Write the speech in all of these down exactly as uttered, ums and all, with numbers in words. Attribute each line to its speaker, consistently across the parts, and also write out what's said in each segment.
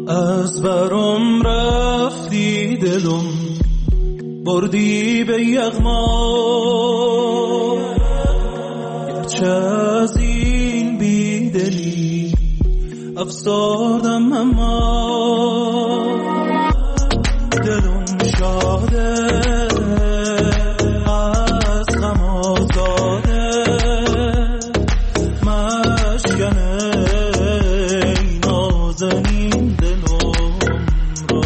Speaker 1: از برام رفتی دلم بردی به یغما، گرچه از این بیدلی افسردم اما دلم شاده از غم آزاده، مشکنه ای نازنین دلم را.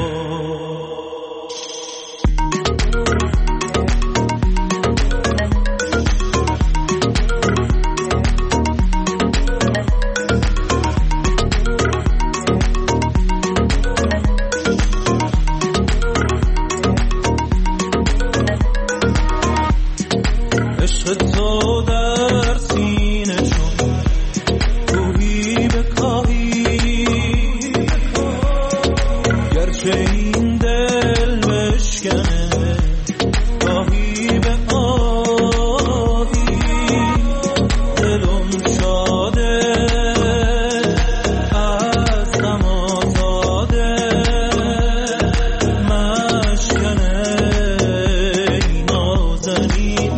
Speaker 1: عشق تو در سینه چون روحی بکاهی، گرچه این دل بشکنه گاهی به آهی، دلم شاده از غم آزاده، مشکنه ای نازنین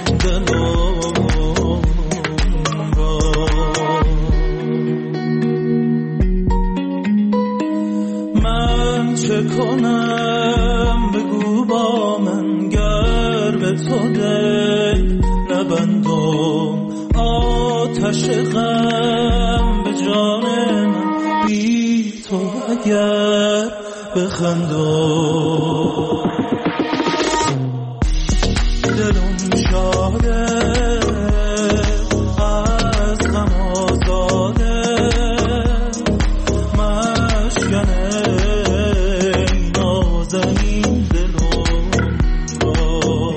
Speaker 1: من چه کنم بگو با من، گر به تو دل نبندم آتش غم به جان من، بی تو اگر بخندم دلم شاده از غم آزاده، مشکنه ای نازنین دلم را.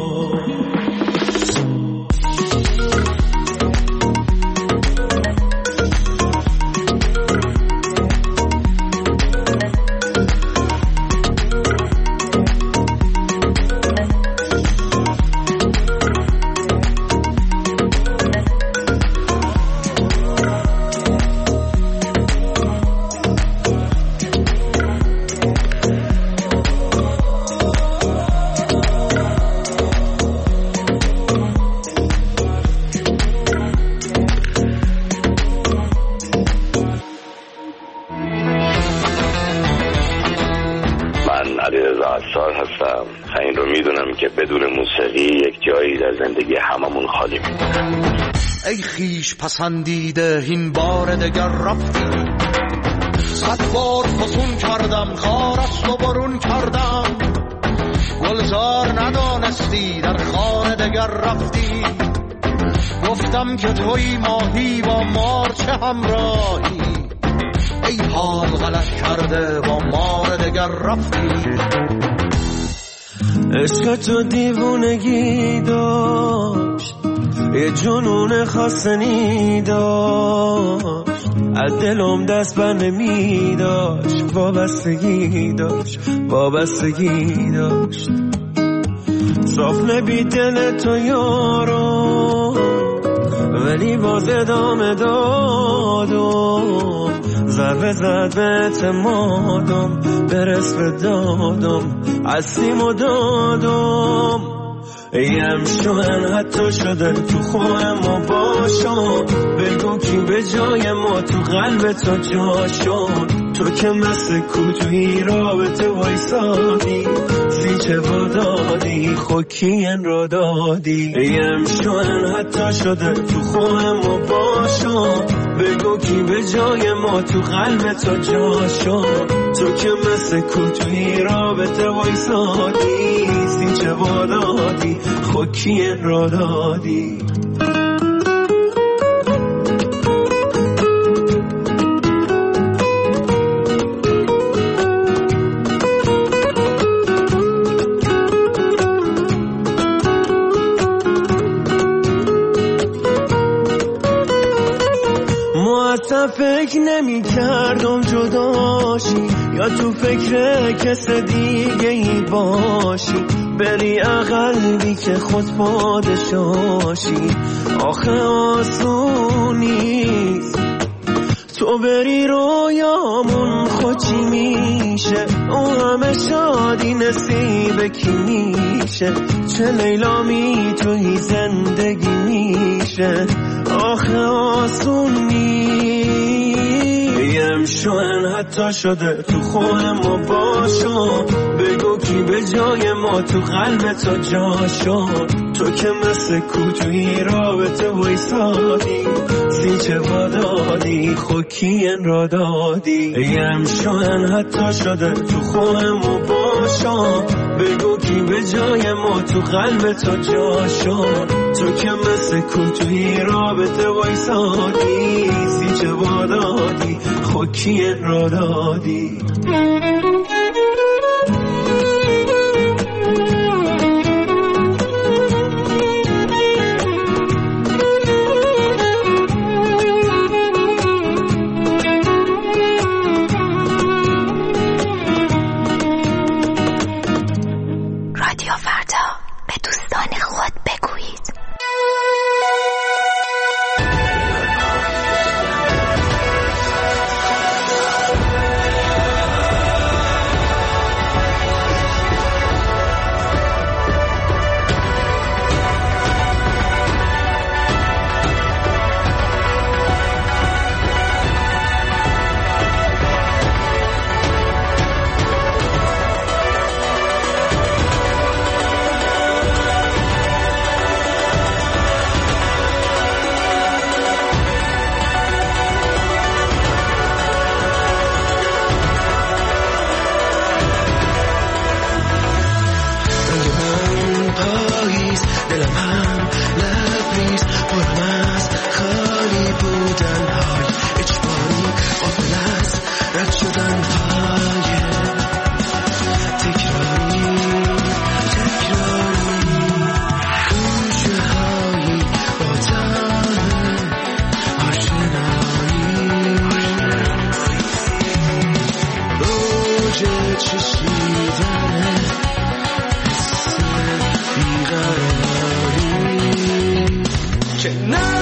Speaker 2: عطار هستم. این رو میدونم که بدون موسیقی یک جایی در زندگی هممون خالی میمونه.
Speaker 3: ای خیش پسندیده این بار دگر رفتی، صد بار فسون کردم خارست و برون کردم، گلزار ندانستی در خانه دگر رفتی، گفتم که توی ماهی با مار چه همراهی، ای حال غلط کرده با مار دگر رفتی.
Speaker 1: عشق تو دیوونگی داشت، یه جنون خاصنی داشت، از دلم دست بر نمی داشت، وابستگی داشت وابستگی داشت، صاف نبی دل تو یارو ولی باز ادامه دادم، ضربه زد به اعتمادم، برس به دادم از سیم و دادم، ایم شوهن حتی شده تو خواه ما باشم، بگو کی به جای ما تو قلب تو جا شد، تو که مثل کوتوی رابطه وایسادی، سیچه با دادی خوکین را دادی، ایم شوهن حتی شده تو خواه ما باشم، بگو کی به جای ما تو قلب تو جا شد، تو که مثل کوتوی رابطه وایسادی، سیچه با دادی خوکین را دادی. فکر نمی کردم جداشی یا تو فکر کس دیگه ای باشی، بری اقلبی که خود پادشاشی، آخه آسون نیست تو بری رویامون خوچی میشه، اون همه شادی نصیب کی میشه؟ چه لیلا میتونی زندگی میشه، آخه آسون نیم شوهن حتی شده تو خونه ما باشو، بگو کی به جای ما تو قلب تو جاشو، تو که مثل کوتوی رابطه ویسادی، سیچه وادادی خوکین را دادی. یم شوهن حتی شده تو خونه ما باشو، بگو کی به جای ما تو قلب تو جاشو، تو که مثل کوتوی رابطه ویسادی، سیچه وادادی خوکین را دادی.
Speaker 4: رادیو فردا، به دوستان خود بگویید.
Speaker 1: که نه